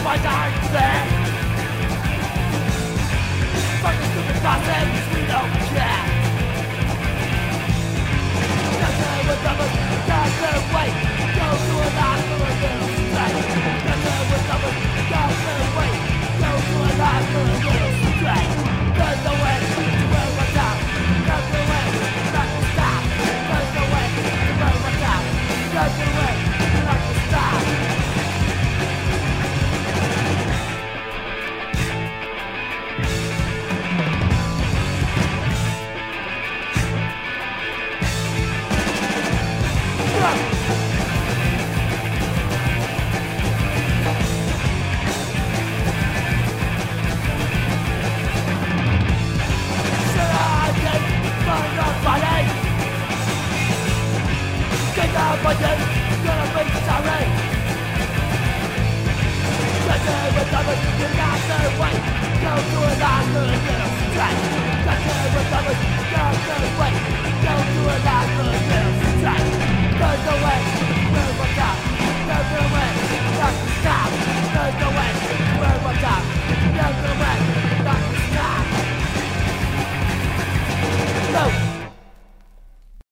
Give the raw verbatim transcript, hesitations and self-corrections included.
fight our fair. Fuck the stupid nonsense, we don't care. Cancer with numbers, cancer wait. Go to a hospital and get us straight. Cancer with numbers, cancer wait. Go to a hospital and get us straight. There's no way to wear us out. There's no way not to stop. There's no way to wear us out. There's no way not to stop. Go to it.